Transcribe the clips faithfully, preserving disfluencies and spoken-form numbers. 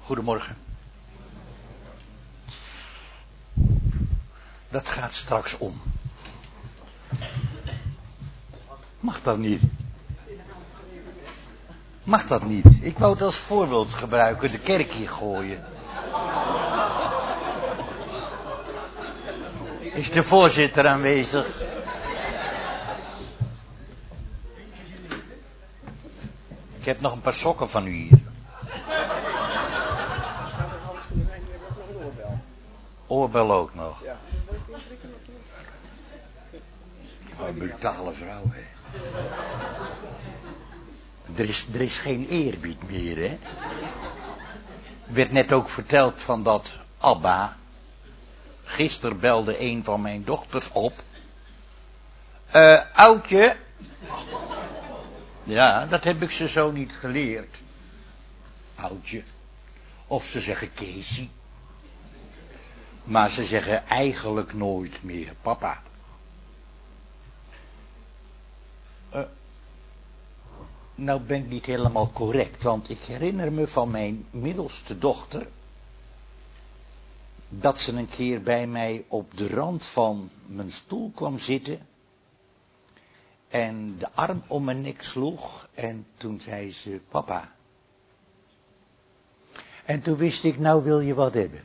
Goedemorgen. Dat gaat straks om. Mag dat niet? Mag dat niet? Ik wou het als voorbeeld gebruiken, de kerk hier gooien. Is de voorzitter aanwezig? Ik heb nog een paar sokken van u hier. Oorbel ook nog. Wat een brutale vrouw, hè. Er is, er is geen eerbied meer, hè. Er werd net ook verteld van dat Abba. Gisteren belde een van mijn dochters op. Eh, uh, oudje. Ja, dat heb ik ze zo niet geleerd. Oudje. Of ze zeggen Keesie. Maar ze zeggen eigenlijk nooit meer papa. Uh, nou ben ik niet helemaal correct, want ik herinner me van mijn middelste dochter dat ze een keer bij mij op de rand van mijn stoel kwam zitten en de arm om mijn nek sloeg en toen zei ze papa. En toen wist ik, nou wil je wat hebben.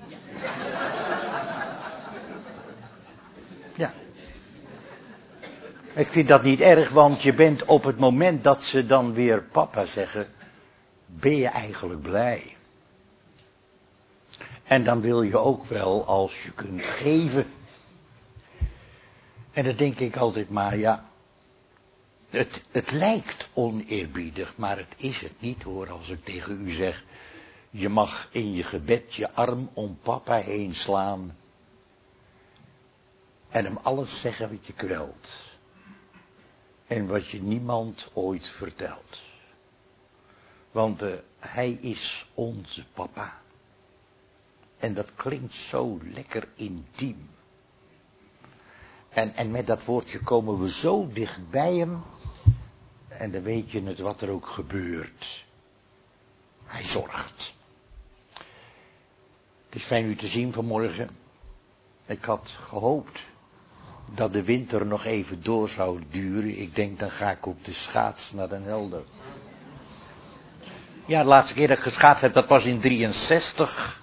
Ja. Ik vind dat niet erg, want je bent op het moment dat ze dan weer papa zeggen, ben je eigenlijk blij. En dan wil je ook wel als je kunt geven. En dan denk ik altijd maar, ja, het, het lijkt oneerbiedig, maar het is het niet hoor, als ik tegen u zeg, je mag in je gebed je arm om papa heen slaan en hem alles zeggen wat je kwelt. En wat je niemand ooit vertelt. Want uh, hij is onze papa. En dat klinkt zo lekker intiem. En, en met dat woordje komen we zo dicht bij hem. En dan weet je het wat er ook gebeurt. Hij zorgt. Het is fijn u te zien vanmorgen. Ik had gehoopt dat de winter nog even door zou duren. Ik denk, dan ga ik op de schaats naar Den Helder. Ja, de laatste keer dat ik geschaatst heb, dat was in drieënzestig.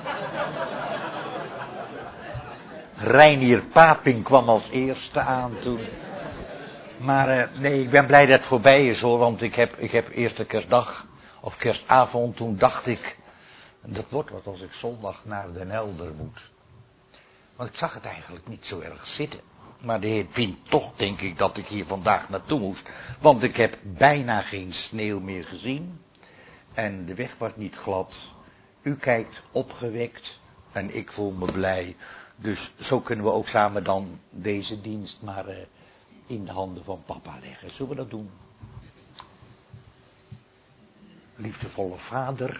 Reinier Paping kwam als eerste aan toen. Maar uh, nee, ik ben blij dat het voorbij is hoor, want ik heb, ik heb eerste kerstdag of kerstavond, toen dacht ik, dat wordt wat als ik zondag naar Den Helder moet. Want ik zag het eigenlijk niet zo erg zitten. Maar de Heer vindt toch, denk ik, dat ik hier vandaag naartoe moest. Want ik heb bijna geen sneeuw meer gezien. En de weg was niet glad. U kijkt opgewekt. En ik voel me blij. Dus zo kunnen we ook samen dan deze dienst maar uh, in de handen van papa leggen. Zullen we dat doen? Liefdevolle vader.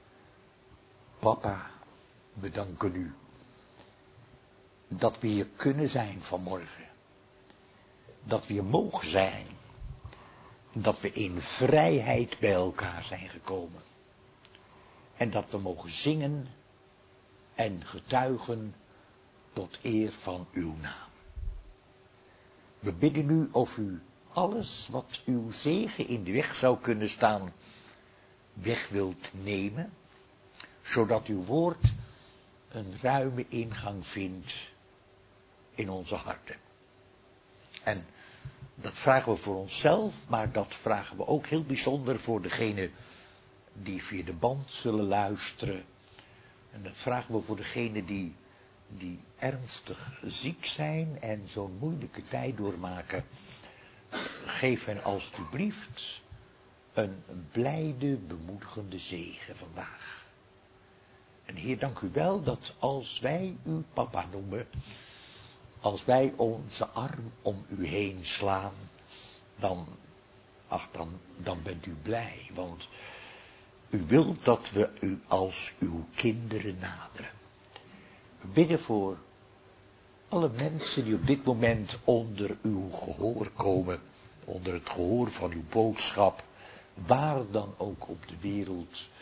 Papa, we danken u. Dat we hier kunnen zijn vanmorgen. Dat we hier mogen zijn. Dat we in vrijheid bij elkaar zijn gekomen. En dat we mogen zingen en getuigen tot eer van uw naam. We bidden u of u alles wat uw zegen in de weg zou kunnen staan, weg wilt nemen. Zodat uw woord een ruime ingang vindt in onze harten. En dat vragen we voor onszelf, maar dat vragen we ook heel bijzonder voor degenen die via de band zullen luisteren. En dat vragen we voor degenen die, die ernstig ziek zijn en zo'n moeilijke tijd doormaken. Geef hen alstublieft een blijde, bemoedigende zegen vandaag. En Heer, dank u wel dat als wij u papa noemen, als wij onze arm om u heen slaan, dan, ach, dan, dan bent u blij. Want u wilt dat we u als uw kinderen naderen. We bidden voor alle mensen die op dit moment onder uw gehoor komen, onder het gehoor van uw boodschap, waar dan ook op de wereld.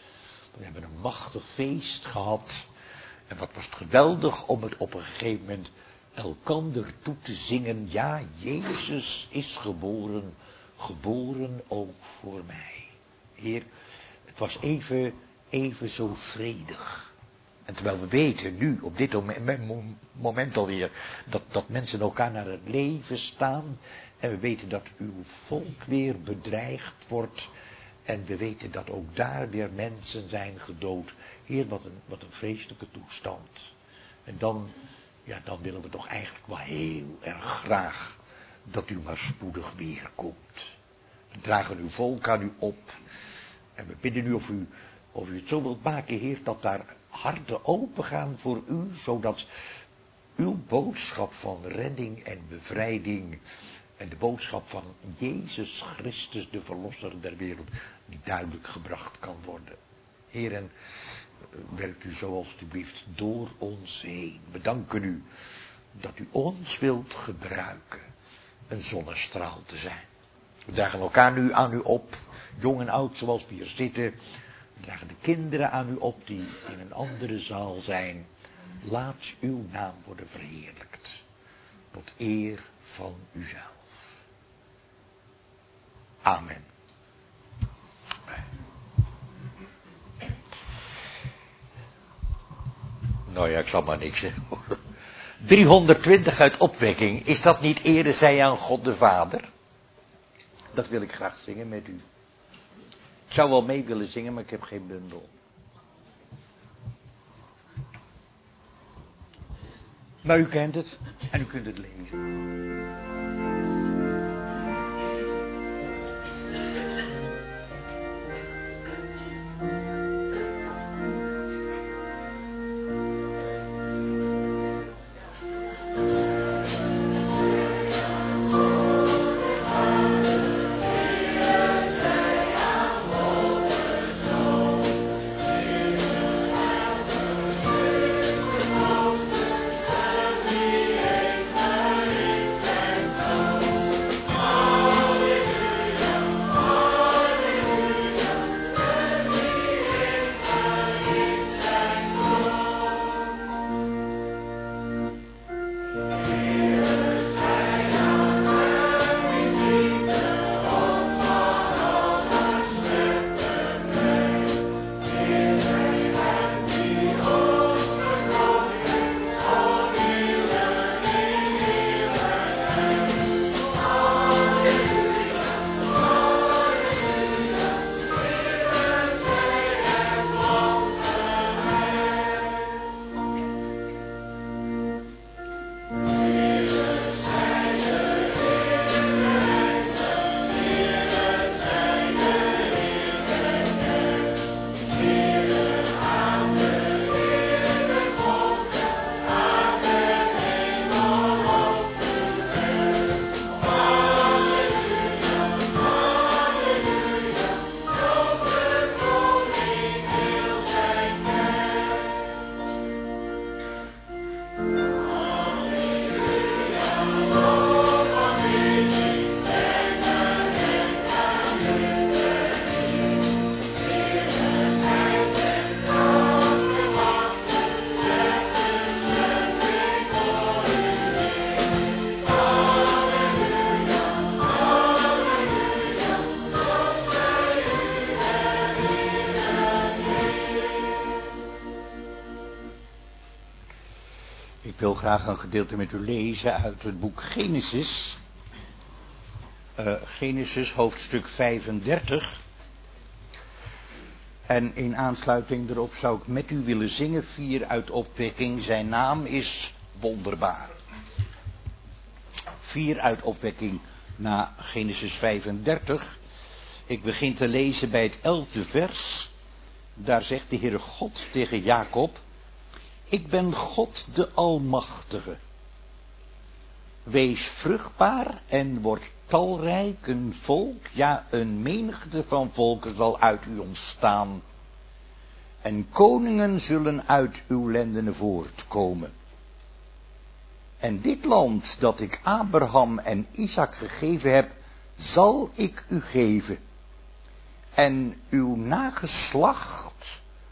We hebben een machtig feest gehad. En wat was het geweldig om het op een gegeven moment elkander toe te zingen. Ja, Jezus is geboren, geboren ook voor mij. Heer, het was even, even zo vredig. En terwijl we weten nu, op dit moment alweer, dat, dat mensen elkaar naar het leven staan. En we weten dat uw volk weer bedreigd wordt. En we weten dat ook daar weer mensen zijn gedood. Heer, wat een, wat een vreselijke toestand. En dan, ja, dan willen we toch eigenlijk wel heel erg graag dat u maar spoedig weer komt. We dragen uw volk aan u op. En we bidden u of u, of u het zo wilt maken, Heer, dat daar harten open gaan voor u, zodat uw boodschap van redding en bevrijding en de boodschap van Jezus Christus, de verlosser der wereld, die duidelijk gebracht kan worden. Heer, en werkt u zo alstublieft door ons heen. We danken u dat u ons wilt gebruiken een zonnestraal te zijn. We dragen elkaar nu aan u op, jong en oud zoals we hier zitten. We dragen de kinderen aan u op die in een andere zaal zijn. Laat uw naam worden verheerlijkt, tot eer van uzelf. Amen. Nou ja, ik zal maar niks zeggen. driehonderdtwintig uit opwekking. Is dat niet ere zij aan God de Vader? Dat wil ik graag zingen met u. Ik zou wel mee willen zingen, maar ik heb geen bundel. Maar u kent het en u kunt het lezen. Ik wil graag een gedeelte met u lezen uit het boek Genesis. Uh, Genesis hoofdstuk vijfendertig. En in aansluiting erop zou ik met u willen zingen vier uit opwekking. Zijn naam is wonderbaar. Vier uit opwekking na Genesis vijfendertig. Ik begin te lezen bij het elfde vers. Daar zegt de Heere God tegen Jacob: ik ben God de Almachtige. Wees vruchtbaar en word talrijk, een volk, ja een menigte van volken zal uit u ontstaan. En koningen zullen uit uw lendenen voortkomen. En dit land dat ik Abraham en Isaac gegeven heb, zal ik u geven. En uw nageslacht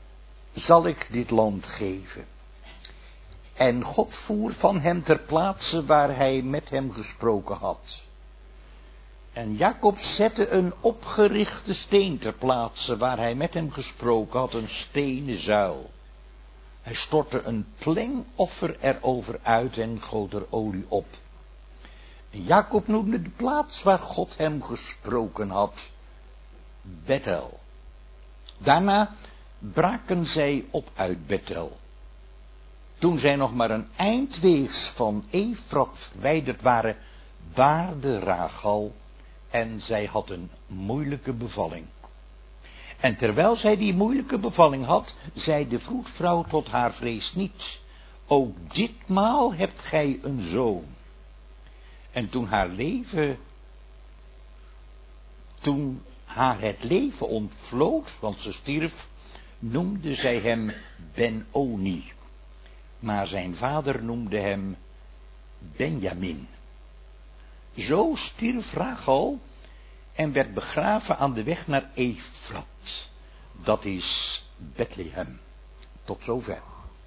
zal ik dit land geven. En God voer van hem ter plaatse waar hij met hem gesproken had. En Jacob zette een opgerichte steen ter plaatse waar hij met hem gesproken had, een stenen zuil. Hij stortte een plengoffer erover uit en goot er olie op. En Jacob noemde de plaats waar God hem gesproken had, Bethel. Daarna braken zij op uit Bethel. Toen zij nog maar een eindweegs van Efrat verwijderd waren, baarde Rachel en zij had een moeilijke bevalling. En terwijl zij die moeilijke bevalling had, zei de vroedvrouw tot haar: vrees niet, ook ditmaal hebt gij een zoon. En toen haar leven, toen haar het leven ontvlood, want ze stierf, noemde zij hem Ben-Oni. Maar zijn vader noemde hem Benjamin. Zo stierf Rachel en werd begraven aan de weg naar Efrat. Dat is Bethlehem. Tot zover.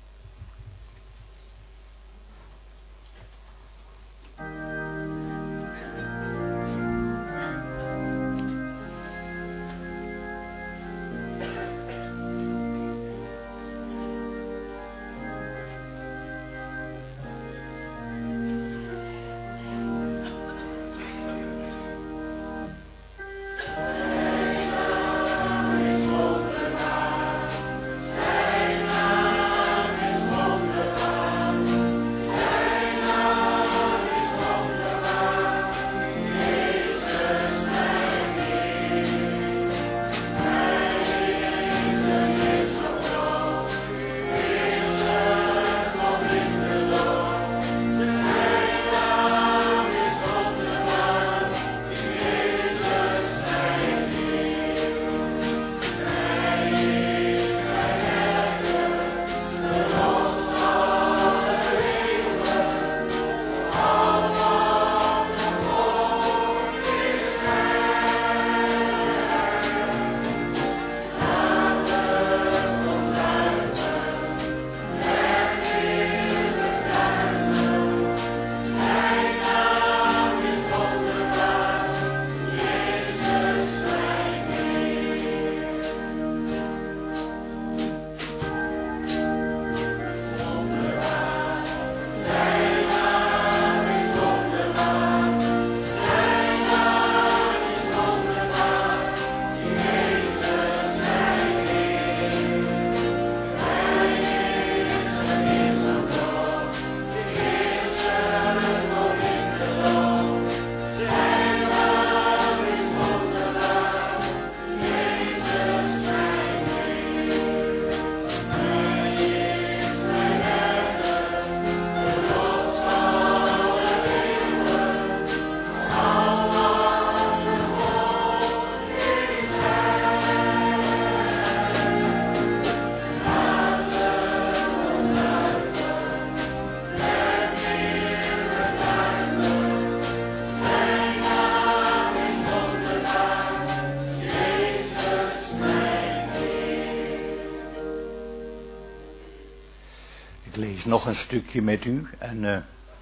Ik lees nog een stukje met u en uh,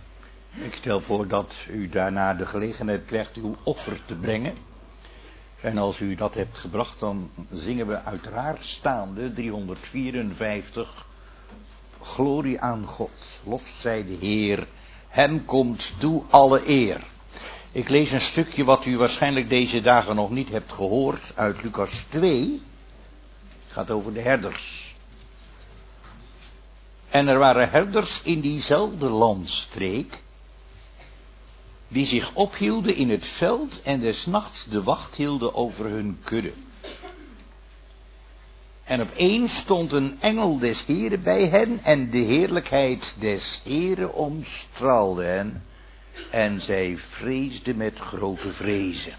ik stel voor dat u daarna de gelegenheid krijgt uw offer te brengen. En als u dat hebt gebracht, dan zingen we uiteraard staande driehonderdvierenvijftig. Glorie aan God, lof zij de Heer, hem komt toe alle eer. Ik lees een stukje wat u waarschijnlijk deze dagen nog niet hebt gehoord uit Lucas twee. Het gaat over de herders. En er waren herders in diezelfde landstreek, die zich ophielden in het veld en des nachts de wacht hielden over hun kudde. En opeens stond een engel des Heren bij hen en de heerlijkheid des Heren omstraalde hen en zij vreesden met grote vrezen.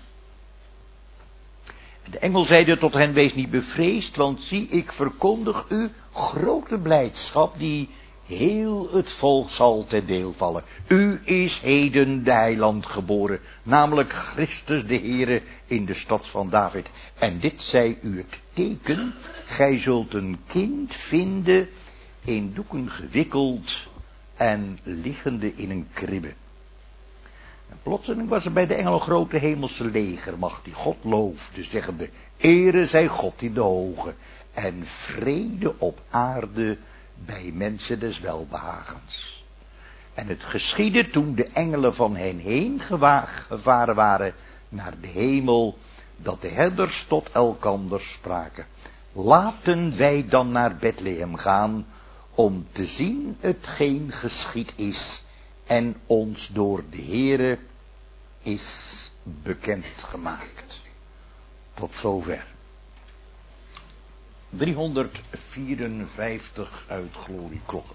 De engel zeide tot hen: wees niet bevreesd, want zie, ik verkondig u grote blijdschap die heel het volk zal ten deel vallen. U is heden de heiland geboren, namelijk Christus de Heere in de stad van David. En dit zij u het teken, gij zult een kind vinden, in doeken gewikkeld en liggende in een kribbe. En plotseling was er bij de engel een grote hemelse legermacht die God loofde, zeggende, ere zij God in de hoge en vrede op aarde bij mensen des welbehagens. En het geschiedde toen de engelen van hen heen gevaren waren naar de hemel, dat de herders tot elkander spraken, laten wij dan naar Bethlehem gaan, om te zien hetgeen geschied is en ons door de Heere is bekendgemaakt. Tot zover. driehonderdvierenvijftig uit Glorieklokken.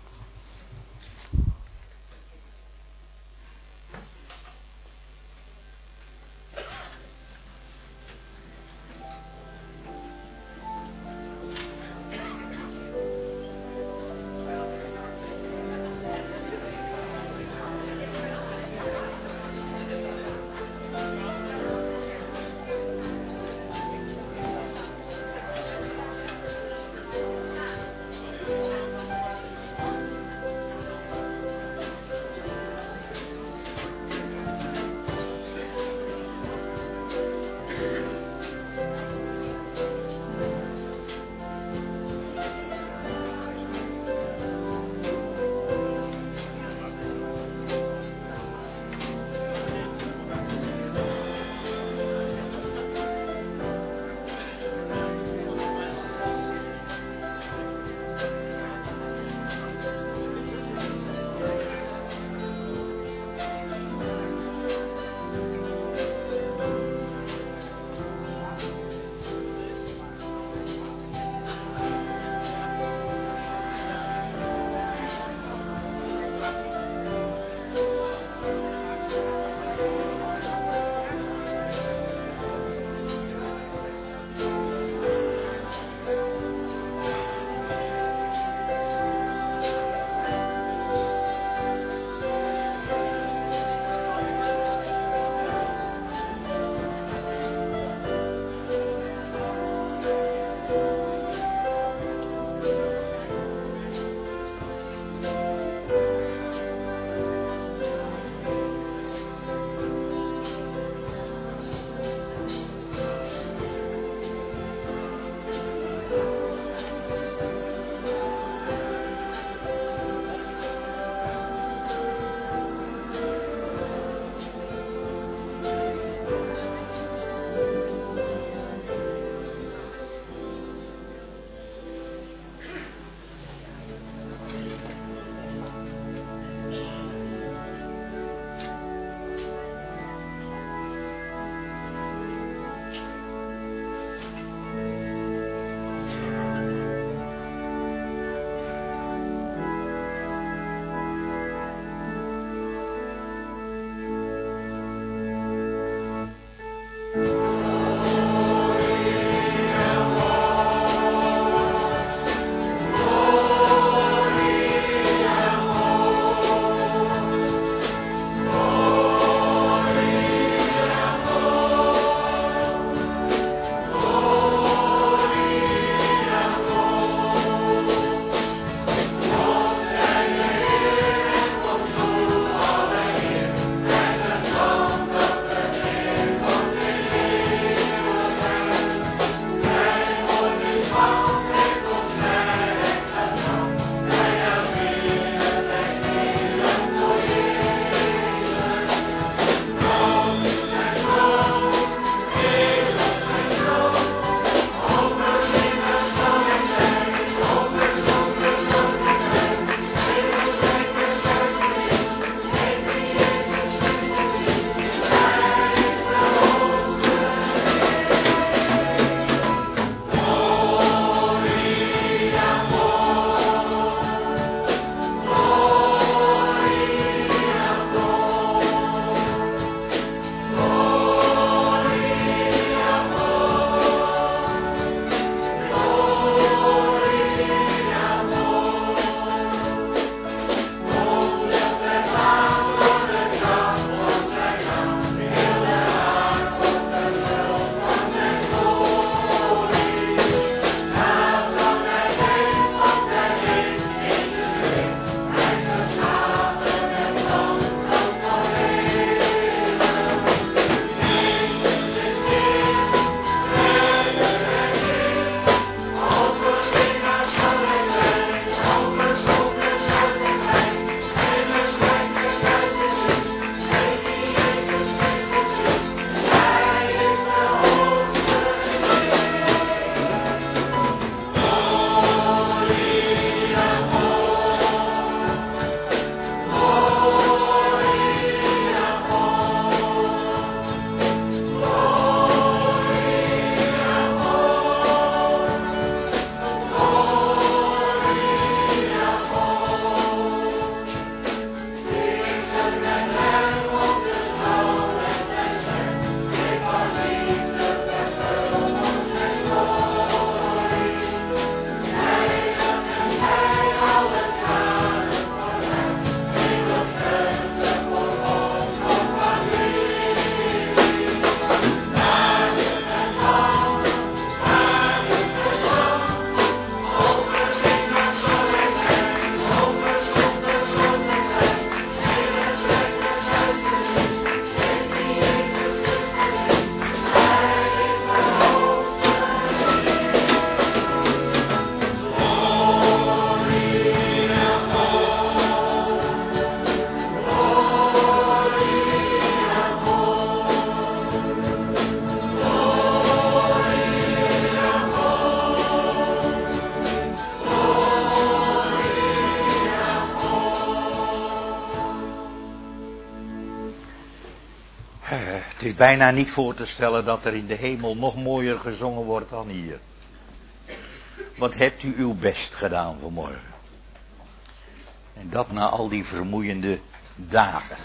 Het is bijna niet voor te stellen dat er in de hemel nog mooier gezongen wordt dan hier. Wat hebt u uw best gedaan vanmorgen? En dat na al die vermoeiende dagen.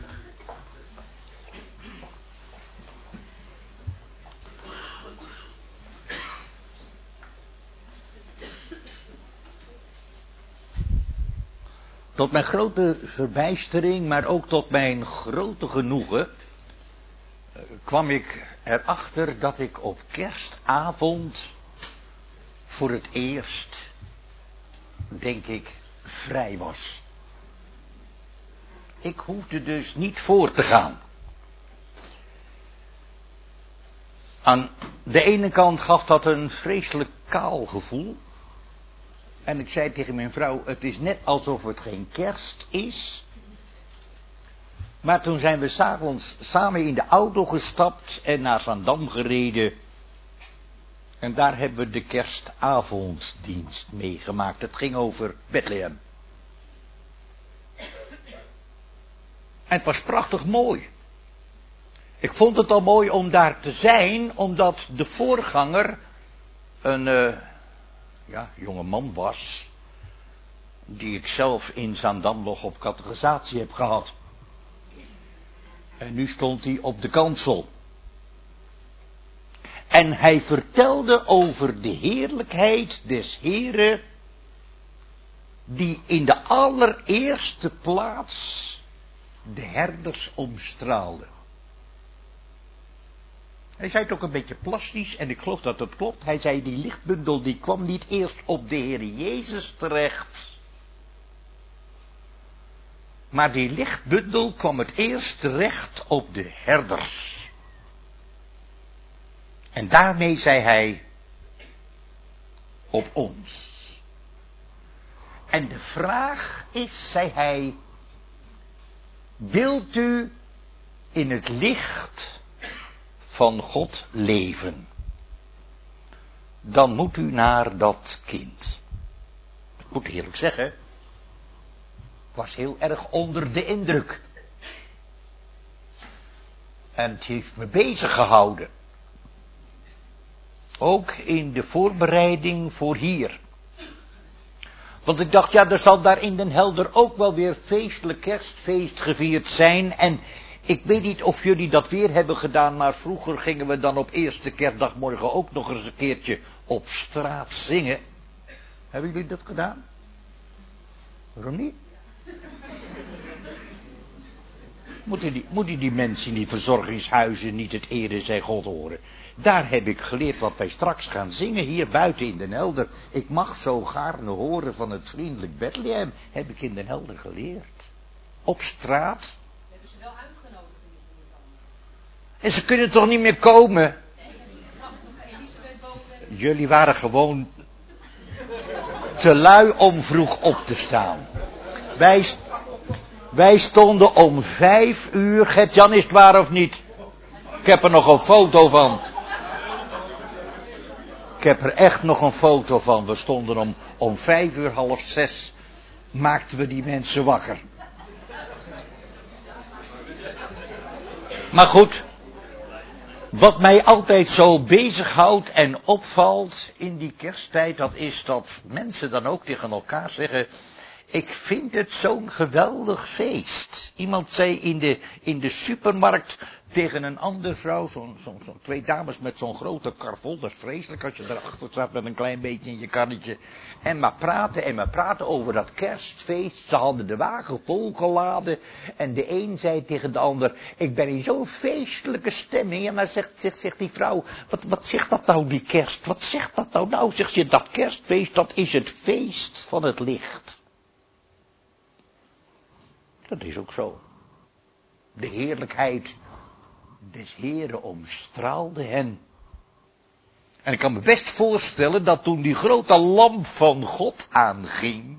Tot mijn grote verbijstering, maar ook tot mijn grote genoegen, kwam ik erachter dat ik op kerstavond voor het eerst, denk ik, vrij was. Ik hoefde dus niet voor te gaan. Aan de ene kant gaf dat een vreselijk kaal gevoel. En ik zei tegen mijn vrouw, het is net alsof het geen kerst is. Maar toen zijn we 's avonds samen in de auto gestapt en naar Zaandam gereden. En daar hebben we de kerstavonddienst meegemaakt. Het ging over Bethlehem. En het was prachtig mooi. Ik vond het al mooi om daar te zijn, omdat de voorganger een uh, ja, jonge man was, die ik zelf in Zaandam nog op catechisatie heb gehad. En nu stond hij op de kansel. En hij vertelde over de heerlijkheid des Heren, die in de allereerste plaats de herders omstraalde. Hij zei het ook een beetje plastisch, en ik geloof dat het klopt. Hij zei, die lichtbundel die kwam niet eerst op de Heer Jezus terecht, maar die lichtbundel kwam het eerst terecht op de herders. En daarmee zei hij, op ons. En de vraag is, zei hij, wilt u in het licht van God leven? Dan moet u naar dat kind. Ik moet eerlijk zeggen, ik was heel erg onder de indruk. En het heeft me bezig gehouden. Ook in de voorbereiding voor hier. Want ik dacht, ja, er zal daar in Den Helder ook wel weer feestelijk kerstfeest gevierd zijn. En ik weet niet of jullie dat weer hebben gedaan, maar vroeger gingen we dan op eerste kerstdagmorgen ook nog eens een keertje op straat zingen. Hebben jullie dat gedaan? Waarom niet? Moeten die, moeten die mensen in die verzorgingshuizen niet het ere zij God horen? Daar heb ik geleerd wat wij straks gaan zingen hier buiten in Den Helder. Ik mag zo gaarne horen van het vriendelijk Bethlehem. Heb ik in Den Helder geleerd. Op straat. Hebben ze wel uitgenodigd in de voorganger. En ze kunnen toch niet meer komen? Nee, prachtig. Elisabeth boven. Jullie waren gewoon te lui om vroeg op te staan. Wij, wij stonden om vijf uur. Gert-Jan, is het waar of niet? Ik heb er nog een foto van. Ik heb er echt nog een foto van. We stonden om, om vijf uur, half zes. Maakten we die mensen wakker. Maar goed. Wat mij altijd zo bezighoudt en opvalt in die kersttijd, dat is dat mensen dan ook tegen elkaar zeggen, ik vind het zo'n geweldig feest. Iemand zei in de, in de supermarkt tegen een andere vrouw, zo'n zo, zo, twee dames met zo'n grote kar vol, dat is vreselijk als je erachter staat met een klein beetje in je karretje. En maar praten en maar praten over dat kerstfeest. Ze hadden de wagen volgeladen en de een zei tegen de ander, ik ben in zo'n feestelijke stemming. En maar zegt, zegt, zegt die vrouw, wat, wat zegt dat nou die kerst? Wat zegt dat nou? Nou, zegt ze, dat kerstfeest, dat is het feest van het licht. Dat is ook zo. De heerlijkheid des Heren omstraalde hen. En ik kan me best voorstellen dat toen die grote lamp van God aanging,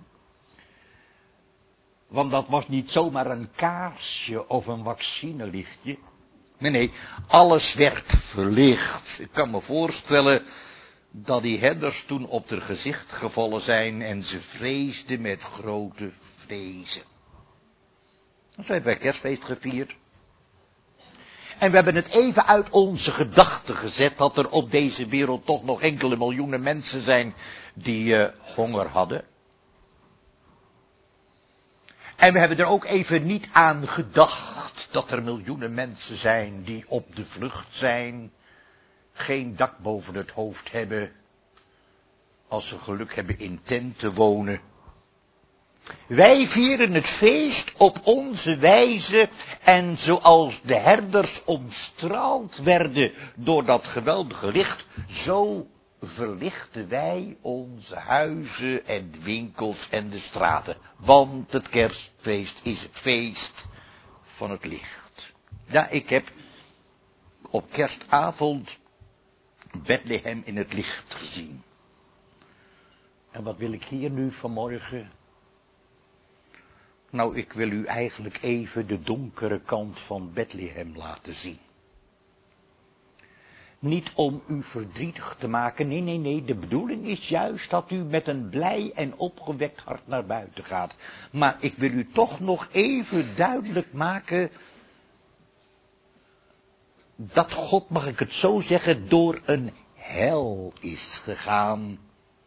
want dat was niet zomaar een kaarsje of een vaccinelichtje. Nee, nee, alles werd verlicht. Ik kan me voorstellen dat die herders toen op hun gezicht gevallen zijn en ze vreesden met grote vrezen. Zo hebben wij kerstfeest gevierd. En we hebben het even uit onze gedachten gezet dat er op deze wereld toch nog enkele miljoenen mensen zijn die uh, honger hadden. En we hebben er ook even niet aan gedacht dat er miljoenen mensen zijn die op de vlucht zijn, geen dak boven het hoofd hebben, als ze geluk hebben in tent te wonen. Wij vieren het feest op onze wijze en zoals de herders omstraald werden door dat geweldige licht, zo verlichten wij onze huizen en winkels en de straten. Want het kerstfeest is het feest van het licht. Ja, ik heb op kerstavond Bethlehem in het licht gezien. En wat wil ik hier nu vanmorgen? Nou, ik wil u eigenlijk even de donkere kant van Bethlehem laten zien. Niet om u verdrietig te maken, nee, nee, nee, de bedoeling is juist dat u met een blij en opgewekt hart naar buiten gaat. Maar ik wil u toch nog even duidelijk maken dat God, mag ik het zo zeggen, door een hel is gegaan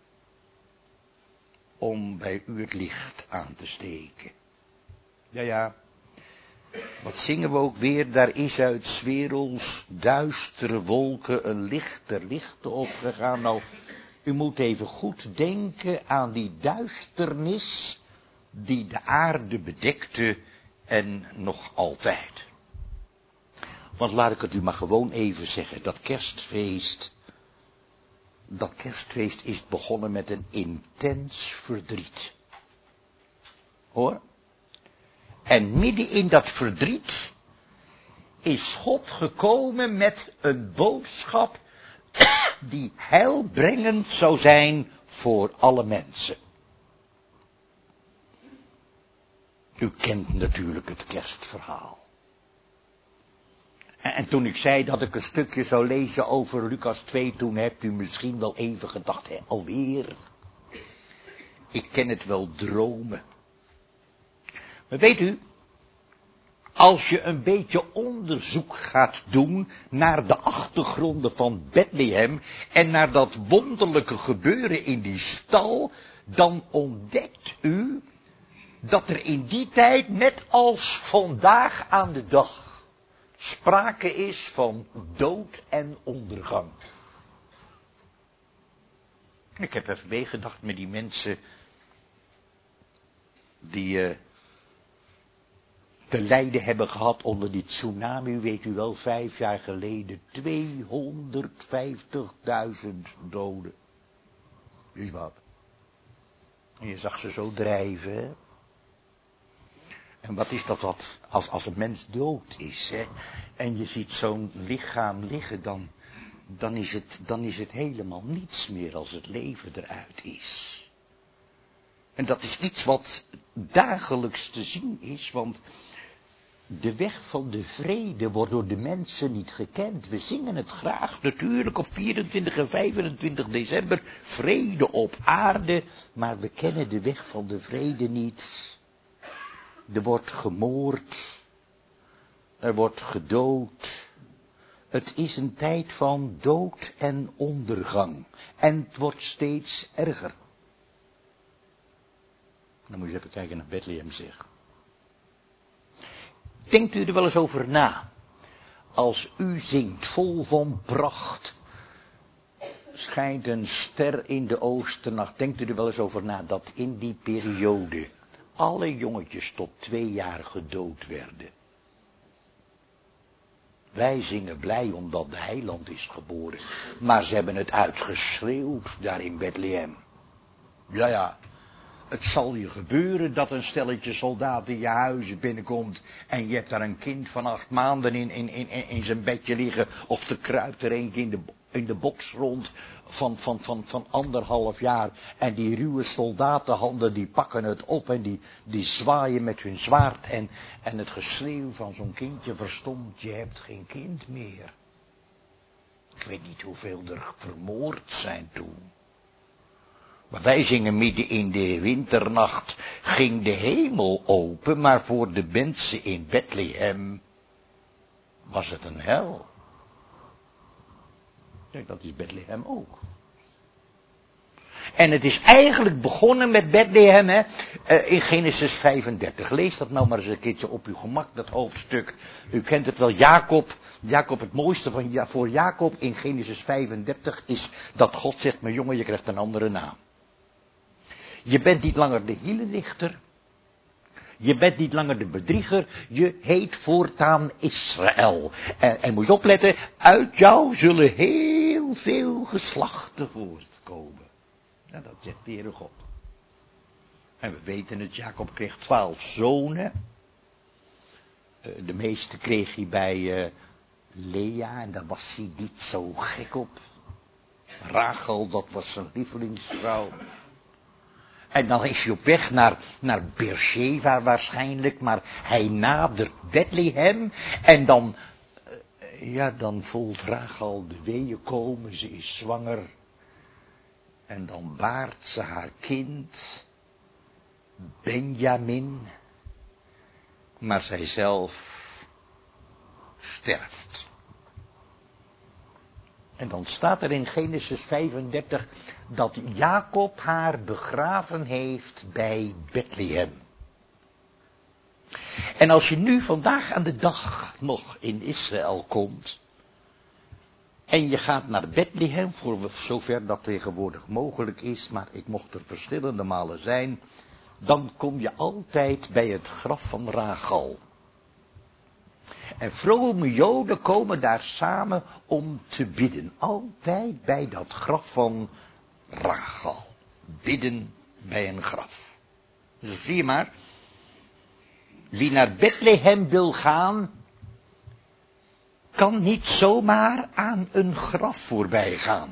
om bij u het licht aan te steken. Ja, ja. Wat zingen we ook weer? Daar is uit 's werelds duistere wolken een lichter licht opgegaan. Nou, u moet even goed denken aan die duisternis die de aarde bedekte en nog altijd. Want laat ik het u maar gewoon even zeggen, dat kerstfeest, dat kerstfeest is begonnen met een intens verdriet. Hoor. En midden in dat verdriet is God gekomen met een boodschap die heilbrengend zou zijn voor alle mensen. U kent natuurlijk het kerstverhaal. En toen ik zei dat ik een stukje zou lezen over Lucas twee, toen hebt u misschien wel even gedacht, hè, alweer. Ik ken het wel dromen. Maar weet u, als je een beetje onderzoek gaat doen naar de achtergronden van Bethlehem en naar dat wonderlijke gebeuren in die stal, dan ontdekt u dat er in die tijd, net als vandaag aan de dag, sprake is van dood en ondergang. Ik heb even meegedacht met die mensen die uh, te lijden hebben gehad onder die tsunami, weet u wel, vijf jaar geleden, tweehonderdvijftigduizend doden. Is wat. En je zag ze zo drijven, hè. En wat is dat wat, als, als een mens dood is, hè, en je ziet zo'n lichaam liggen, dan, dan, is het, dan is het helemaal niets meer als het leven eruit is. En dat is iets wat dagelijks te zien is, want de weg van de vrede wordt door de mensen niet gekend. We zingen het graag natuurlijk op vierentwintig en vijfentwintig december, vrede op aarde, maar we kennen de weg van de vrede niet. Er wordt gemoord, er wordt gedood. Het is een tijd van dood en ondergang. En het wordt steeds erger. Dan moet je even kijken naar Bethlehem, zeg. Denkt u er wel eens over na? Als u zingt vol van pracht, schijnt een ster in de oosternacht. Denkt u er wel eens over na dat in die periode alle jongetjes tot twee jaar gedood werden? Wij zingen blij omdat de heiland is geboren. Maar ze hebben het uitgeschreeuwd daar in Bethlehem. Ja, ja. Het zal je gebeuren dat een stelletje soldaten je huizen binnenkomt en je hebt daar een kind van acht maanden in, in, in, in zijn bedje liggen, of er kruipt er eentje in de, in de box rond van, van, van, van anderhalf jaar en die ruwe soldatenhanden die pakken het op en die, die zwaaien met hun zwaard en, en het geschreeuw van zo'n kindje verstomt, je hebt geen kind meer. Ik weet niet hoeveel er vermoord zijn toen. Maar wij zingen midden in de winternacht, ging de hemel open, maar voor de mensen in Bethlehem was het een hel. Kijk, dat is Bethlehem ook. En het is eigenlijk begonnen met Bethlehem, hè, in Genesis vijfendertig. Lees dat nou maar eens een keertje op uw gemak, dat hoofdstuk. U kent het wel, Jacob. Jacob, het mooiste van, ja, voor Jacob in Genesis vijfendertig is dat God zegt, mijn jongen, je krijgt een andere naam. Je bent niet langer de hielenlichter. Je bent niet langer de bedrieger. Je heet voortaan Israël. En, en moet je opletten, uit jou zullen heel veel geslachten voortkomen. Ja, dat zegt de Heere God. En we weten het, Jacob kreeg twaalf zonen. De meeste kreeg hij bij uh, Lea en daar was hij niet zo gek op. Rachel, dat was zijn lievelingsvrouw. En dan is hij op weg naar, naar Beersheba waarschijnlijk, maar hij nadert Bethlehem en dan, uh, ja, dan voelt Rachel de weeën komen, ze is zwanger. En dan baart ze haar kind, Benjamin, maar zijzelf sterft. En dan staat er in Genesis vijfendertig dat Jacob haar begraven heeft bij Bethlehem. En als je nu vandaag aan de dag nog in Israël komt, en je gaat naar Bethlehem, voor zover dat tegenwoordig mogelijk is, maar ik mocht er verschillende malen zijn, dan kom je altijd bij het graf van Rachel. En vrome Joden komen daar samen om te bidden. Altijd bij dat graf van Rachel. Bidden bij een graf. Dus zie je maar. Wie naar Bethlehem wil gaan, kan niet zomaar aan een graf voorbij gaan.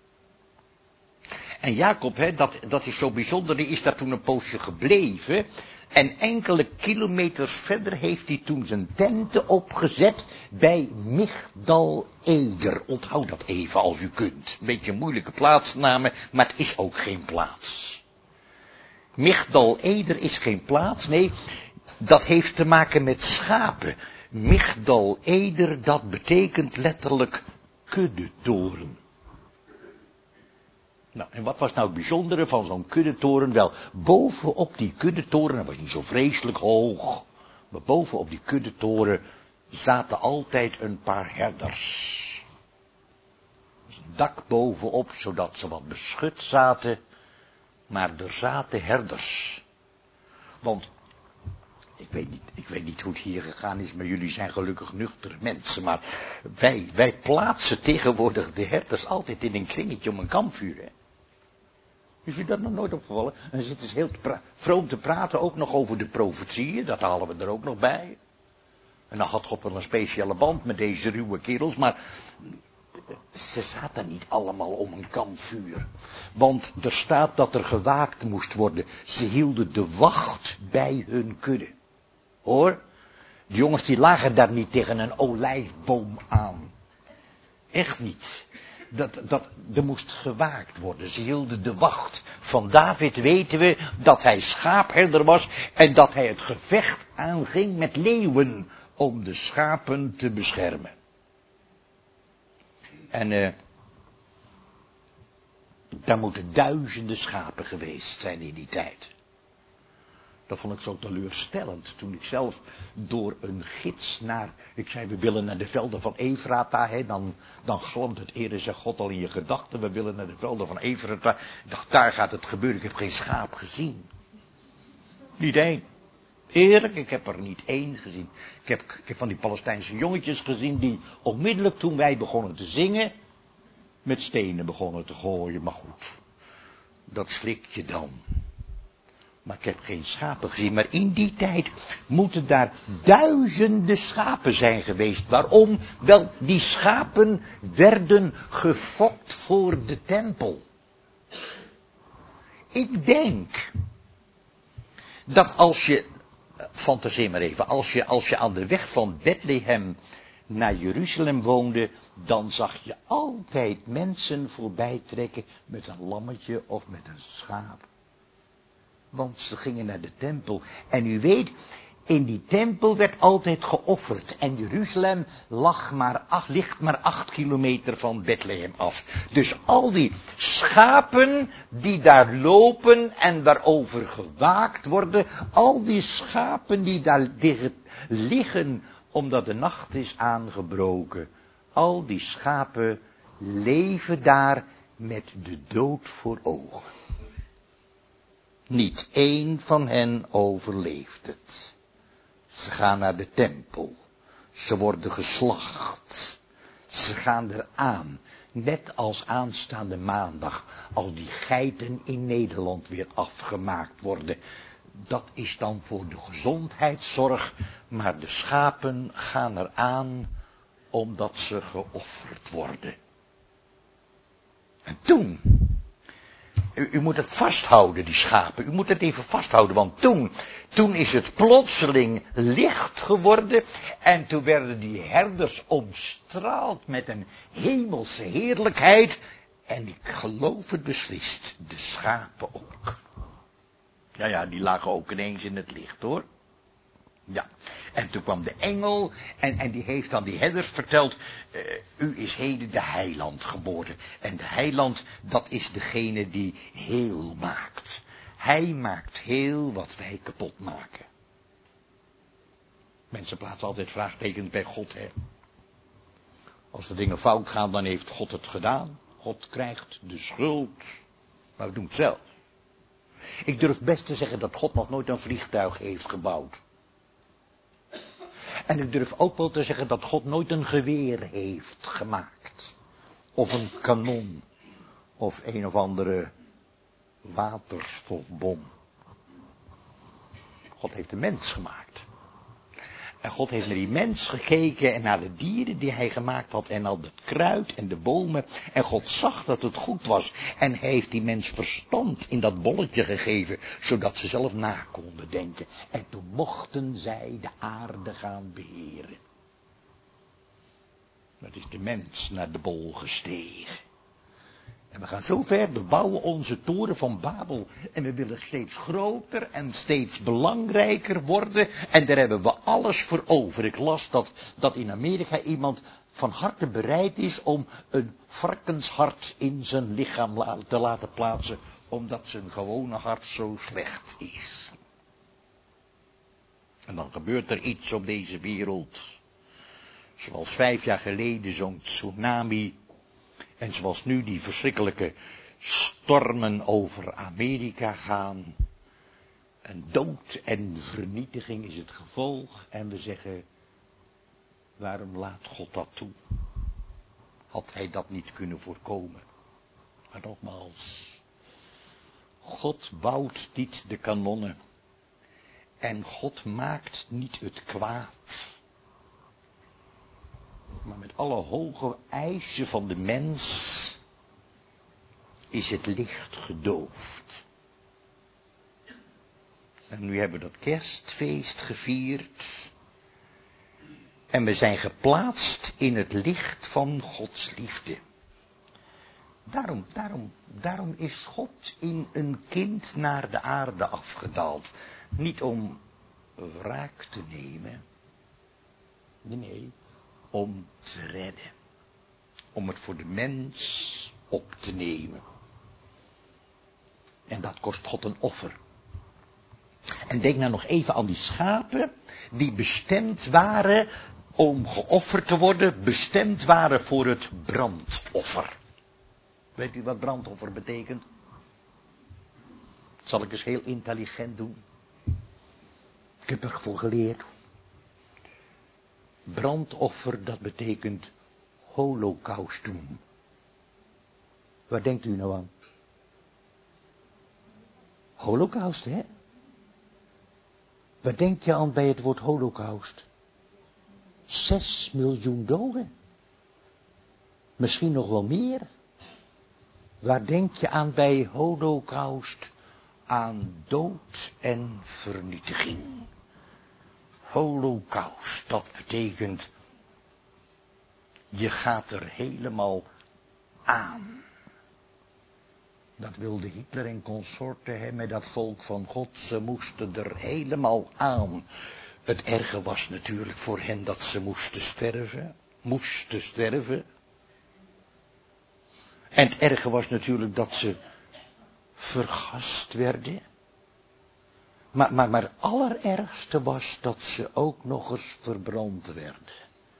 En Jacob, hè, dat, dat is zo bijzonder, die is daar toen een poosje gebleven. En enkele kilometers verder heeft hij toen zijn tenten opgezet bij Migdal-Eder. Onthoud dat even als u kunt. Een beetje een moeilijke plaatsnamen, maar het is ook geen plaats. Migdal-Eder is geen plaats, nee, dat heeft te maken met schapen. Migdal-Eder, dat betekent letterlijk kuddetoren. Nou, en wat was nou het bijzondere van zo'n kuddetoren? Wel, bovenop die kuddetoren, dat was niet zo vreselijk hoog, maar bovenop die kuddetoren zaten altijd een paar herders. Dus een dak bovenop, zodat ze wat beschut zaten, maar er zaten herders. Want, ik weet niet, ik weet niet hoe het hier gegaan is, maar jullie zijn gelukkig nuchtere mensen, maar wij, wij plaatsen tegenwoordig de herders altijd in een kringetje om een kampvuur, hè. Is u dat nog nooit opgevallen? En dan zitten ze heel te pra- vroom te praten, ook nog over de profetieën, dat halen we er ook nog bij. En dan had God wel een speciale band met deze ruwe kerels, maar ze zaten niet allemaal om een kampvuur. Want er staat dat er gewaakt moest worden. Ze hielden de wacht bij hun kudde. Hoor, de jongens die lagen daar niet tegen een olijfboom aan. Echt niet. Dat, dat, er moest gewaakt worden. Ze hielden de wacht. Van David weten we dat hij schaapherder was en dat hij het gevecht aanging met leeuwen om de schapen te beschermen. En uh, daar moeten duizenden schapen geweest zijn in die tijd. Dat vond ik zo teleurstellend toen ik zelf door een gids naar, ik zei we willen naar de velden van Efrata, hè, dan, dan glamt het eerder, zegt God al in je gedachten, we willen naar de velden van Efrata. Ik dacht, daar gaat het gebeuren, ik heb geen schaap gezien. Niet één. Eerlijk, ik heb er niet één gezien. Ik heb, ik heb van die Palestijnse jongetjes gezien die onmiddellijk toen wij begonnen te zingen, met stenen begonnen te gooien, maar goed, dat slik je dan. Maar ik heb geen schapen gezien. Maar in die tijd moeten daar duizenden schapen zijn geweest. Waarom? Wel, die schapen werden gefokt voor de tempel. Ik denk dat als je, fantaseer maar even, als je, als je aan de weg van Bethlehem naar Jeruzalem woonde, dan zag je altijd mensen voorbij trekken met een lammetje of met een schaap. Want ze gingen naar de tempel. En u weet, In die tempel werd altijd geofferd. En Jeruzalem lag maar acht, ligt maar acht kilometer van Bethlehem af. Dus al die schapen die daar lopen en waarover gewaakt worden. Al die schapen die daar liggen omdat de nacht is aangebroken. Al die schapen leven daar met de dood voor ogen. Niet één van hen overleeft het. Ze gaan naar de tempel. Ze worden geslacht. Ze gaan eraan. Net als aanstaande maandag al die geiten in Nederland weer afgemaakt worden. Dat is dan voor de gezondheidszorg. Maar de schapen gaan eraan omdat ze geofferd worden. En toen... U, u moet het vasthouden, die schapen. U moet het even vasthouden, want toen, toen is het plotseling licht geworden. En toen werden die herders omstraald met een hemelse heerlijkheid. En ik geloof het beslist, de schapen ook. Ja, ja, die lagen ook ineens in het licht, hoor. Ja, en toen kwam de engel en, en die heeft aan die herders verteld, uh, u is heden de heiland geboren. En de heiland, dat is degene die heel maakt. Hij maakt heel wat wij kapot maken. Mensen plaatsen altijd vraagtekens bij God, hè. Als er dingen fout gaan, dan heeft God het gedaan. God krijgt de schuld, maar we doen het zelf. Ik durf best te zeggen dat God nog nooit een vliegtuig heeft gebouwd. En ik durf ook wel te zeggen dat God nooit een geweer heeft gemaakt. Of een kanon. Of een of andere waterstofbom. God heeft de mens gemaakt. En God heeft naar die mens gekeken en naar de dieren die hij gemaakt had. En al het kruid en de bomen. En God zag dat het goed was. En hij heeft die mens verstand in dat bolletje gegeven. Zodat ze zelf na konden denken. En toen mochten zij de aarde gaan beheren. Dat is de mens naar de bol gestegen. En we gaan zo ver, we bouwen onze toren van Babel. En we willen steeds groter en steeds belangrijker worden. En daar hebben we alles voor over. Ik las dat, dat in Amerika iemand van harte bereid is om een varkenshart in zijn lichaam te laten plaatsen. Omdat zijn gewone hart zo slecht is. En dan gebeurt er iets op deze wereld. Zoals vijf jaar geleden zo'n tsunami. En zoals nu die verschrikkelijke stormen over Amerika gaan. En dood en vernietiging is het gevolg. En we zeggen, waarom laat God dat toe? Had hij dat niet kunnen voorkomen? Maar nogmaals, God bouwt niet de kanonnen. En God maakt niet het kwaad. Maar met alle hoge eisen van de mens is het licht gedoofd. En nu hebben we dat kerstfeest gevierd. En we zijn geplaatst in het licht van Gods liefde. Daarom, daarom, daarom is God in een kind naar de aarde afgedaald. Niet om wraak te nemen. Nee, nee. Om te redden. Om het voor de mens op te nemen. En dat kost God een offer. En denk nou nog even aan die schapen die bestemd waren om geofferd te worden. Bestemd waren voor het brandoffer. Weet u wat brandoffer betekent? Dat zal ik eens heel intelligent doen. Ik heb ervoor geleerd. Brandoffer, dat betekent holocaust doen. Waar denkt u nou aan? Holocaust, hè? Waar denk je aan bij het woord holocaust? Zes miljoen doden. Misschien nog wel meer. Waar denk je aan bij holocaust? Aan dood en vernietiging. Holocaust, dat betekent, je gaat er helemaal aan. Dat wilde Hitler en consorten hè, met dat volk van God, ze moesten er helemaal aan. Het erge was natuurlijk voor hen dat ze moesten sterven. Moesten sterven. En het erge was natuurlijk dat ze vergast werden. Maar, maar, maar het allerergste was dat ze ook nog eens verbrand werden.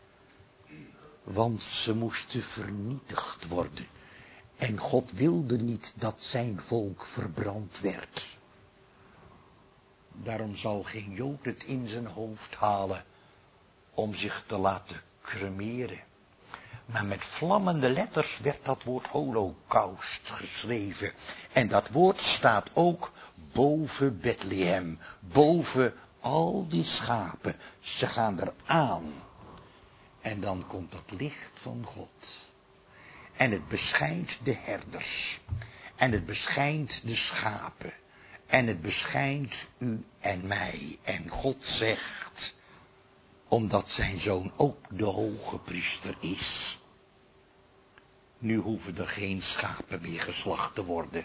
Want ze moesten vernietigd worden. En God wilde niet dat zijn volk verbrand werd. Daarom zal geen Jood het in zijn hoofd halen om zich te laten cremeren. Maar met vlammende letters werd dat woord holocaust geschreven. En dat woord staat ook boven Bethlehem. Boven al die schapen. Ze gaan eraan. En dan komt dat licht van God. En het beschijnt de herders. En het beschijnt de schapen. En het beschijnt u en mij. En God zegt, omdat zijn zoon ook de hoge priester is, nu hoeven er geen schapen meer geslacht te worden.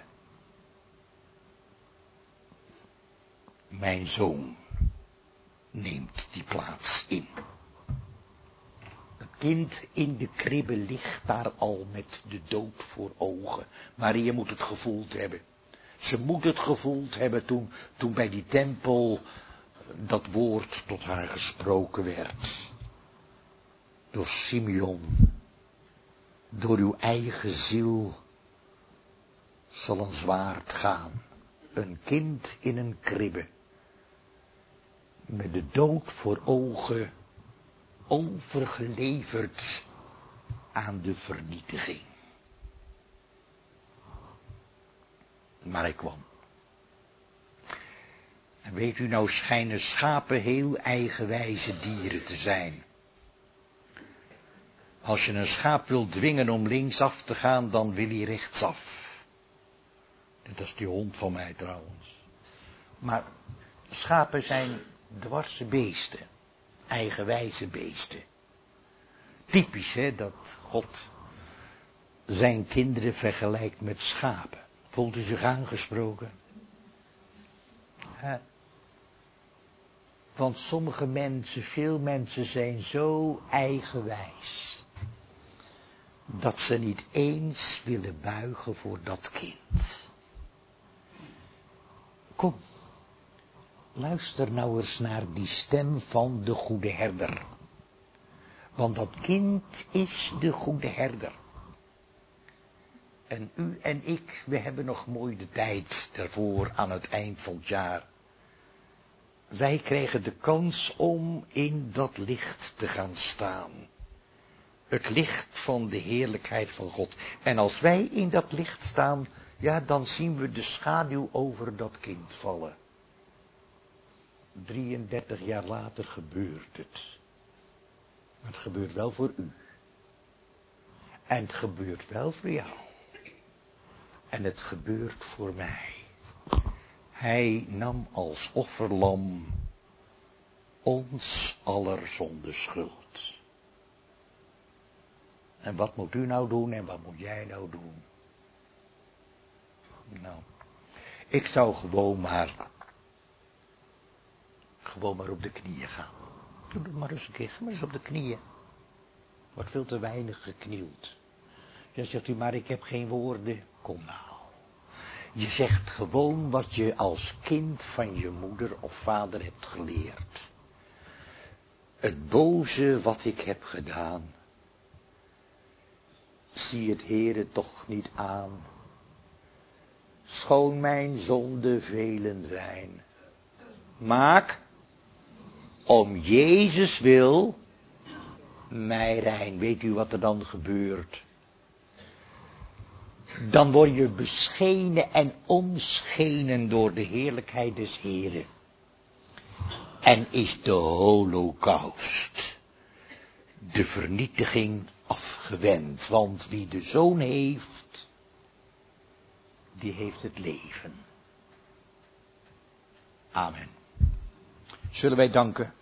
Mijn zoon neemt die plaats in. Het kind in de kribbe ligt daar al met de dood voor ogen. Maria moet het gevoeld hebben. Ze moet het gevoeld hebben toen, toen bij die tempel dat woord tot haar gesproken werd. Door Simeon. Door uw eigen ziel zal een zwaard gaan. Een kind in een kribbe. Met de dood voor ogen. Overgeleverd aan de vernietiging. Maar hij kwam. En weet u, nou schijnen schapen heel eigenwijze dieren te zijn. Als je een schaap wil dwingen om linksaf te gaan, dan wil hij rechtsaf. Dat is die hond van mij trouwens. Maar schapen zijn dwarse beesten. Eigenwijze beesten. Typisch, hè, dat God zijn kinderen vergelijkt met schapen. Voelt u zich aangesproken? Hè? Want sommige mensen, veel mensen zijn zo eigenwijs, dat ze niet eens willen buigen voor dat kind. Kom, luister nou eens naar die stem van de goede herder. Want dat kind is de goede herder. En u en ik, we hebben nog mooi de tijd daarvoor aan het eind van het jaar. Wij krijgen de kans om in dat licht te gaan staan. Het licht van de heerlijkheid van God. En als wij in dat licht staan, ja, dan zien we de schaduw over dat kind vallen. drieëndertig jaar later gebeurt het. Maar het gebeurt wel voor u. En het gebeurt wel voor jou. En het gebeurt voor mij. Hij nam als offerlam ons aller zonde schuld. En wat moet u nou doen en wat moet jij nou doen? Nou, ik zou gewoon maar, gewoon maar op de knieën gaan. Doe het maar eens een keer, ga maar eens op de knieën. Wordt veel te weinig geknield. Dan zegt u, maar ik heb geen woorden. Kom nou. Je zegt gewoon wat je als kind van je moeder of vader hebt geleerd. Het boze wat ik heb gedaan, zie het Heere toch niet aan. Schoon mijn zonde velen zijn. Maak, om Jezus wil, mij rein. Weet u wat er dan gebeurt? Dan word je beschenen en omschenen door de heerlijkheid des Heren. En is de holocaust, de vernietiging afgewend. Want wie de Zoon heeft, die heeft het leven. Amen. Zullen wij danken?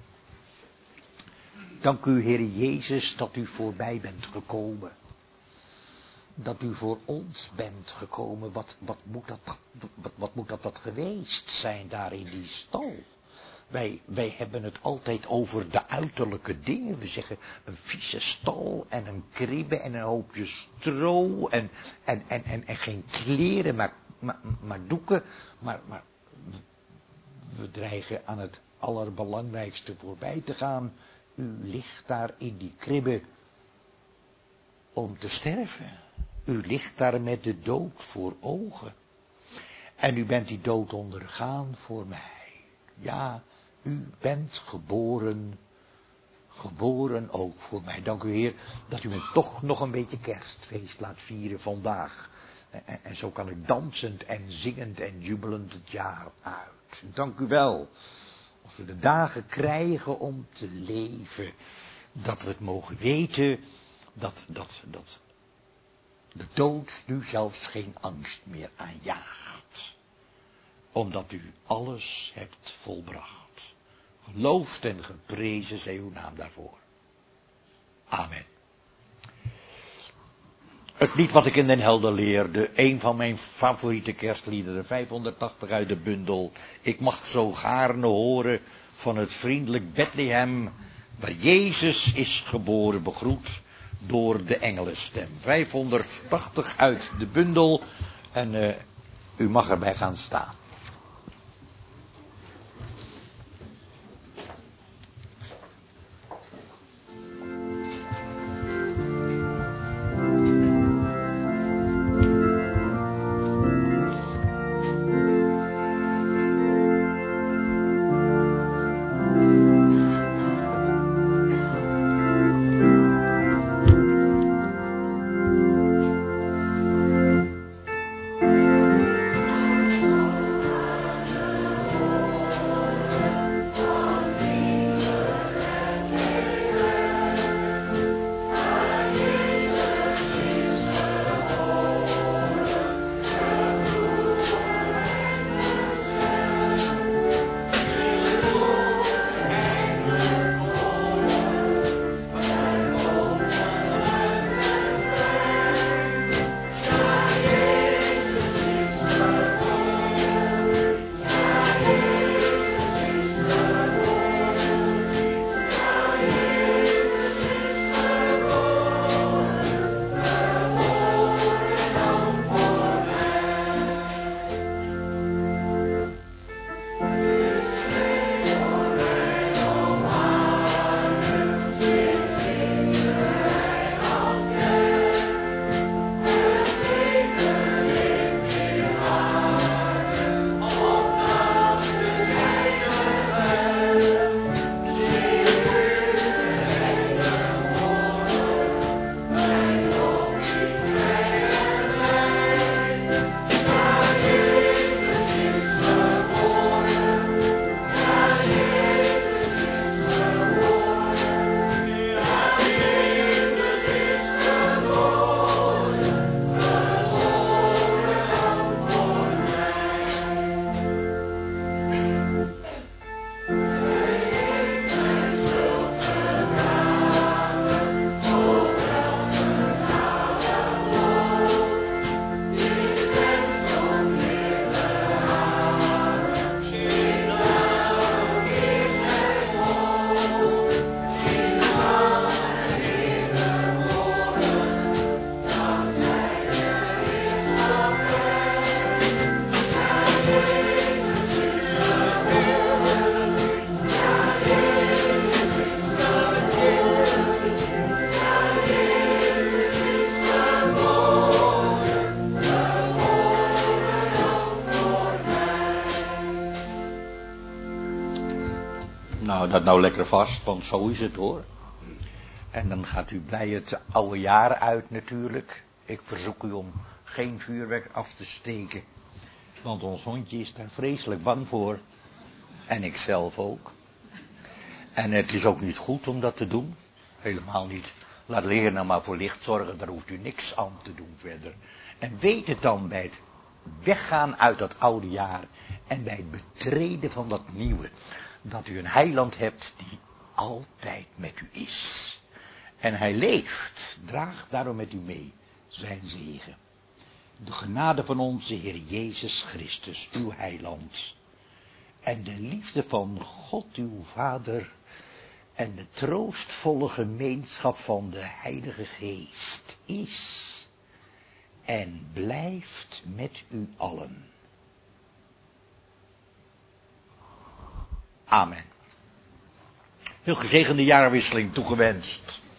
Dank u, Heer Jezus, dat u voorbij bent gekomen. Dat u voor ons bent gekomen. Wat, wat, moet dat, wat, wat moet dat, dat geweest zijn daar in die stal? Wij, wij hebben het altijd over de uiterlijke dingen. We zeggen een vieze stal en een kribbe en een hoopje stro en, en, en, en, en geen kleren, maar, maar, maar doeken. Maar, maar we dreigen aan het allerbelangrijkste voorbij te gaan. U ligt daar in die kribbe om te sterven. U ligt daar met de dood voor ogen. En u bent die dood ondergaan voor mij. Ja, u bent geboren, geboren ook voor mij. Dank u Heer dat u me toch nog een beetje kerstfeest laat vieren vandaag. En, en zo kan ik dansend en zingend en jubelend het jaar uit. Dank u wel. Als we de dagen krijgen om te leven, dat we het mogen weten, dat, dat, dat de dood nu zelfs geen angst meer aanjaagt. Omdat u alles hebt volbracht. Geloofd en geprezen zij uw naam daarvoor. Amen. Het lied wat ik in Den Helder leerde, een van mijn favoriete kerstliederen, vijfhonderdtachtig uit de bundel. Ik mag zo gaarne horen van het vriendelijk Bethlehem, waar Jezus is geboren, begroet door de engelenstem. vijfhonderdtachtig uit de bundel en uh, u mag erbij gaan staan. Nou, dat nou lekker vast, want zo is het hoor. En dan gaat u blij het oude jaar uit natuurlijk. Ik verzoek u om geen vuurwerk af te steken. Want ons hondje is daar vreselijk bang voor. En ik zelf ook. En het is ook niet goed om dat te doen. Helemaal niet. Laat leren nou maar voor licht zorgen, daar hoeft u niks aan te doen verder. En weet het dan bij het weggaan uit dat oude jaar en bij het betreden van dat nieuwe, dat u een heiland hebt die altijd met u is. En hij leeft, draag daarom met u mee zijn zegen. De genade van onze Heer Jezus Christus, uw heiland, en de liefde van God uw Vader en de troostvolle gemeenschap van de Heilige Geest is en blijft met u allen. Amen. Heel gezegende jaarwisseling toegewenst.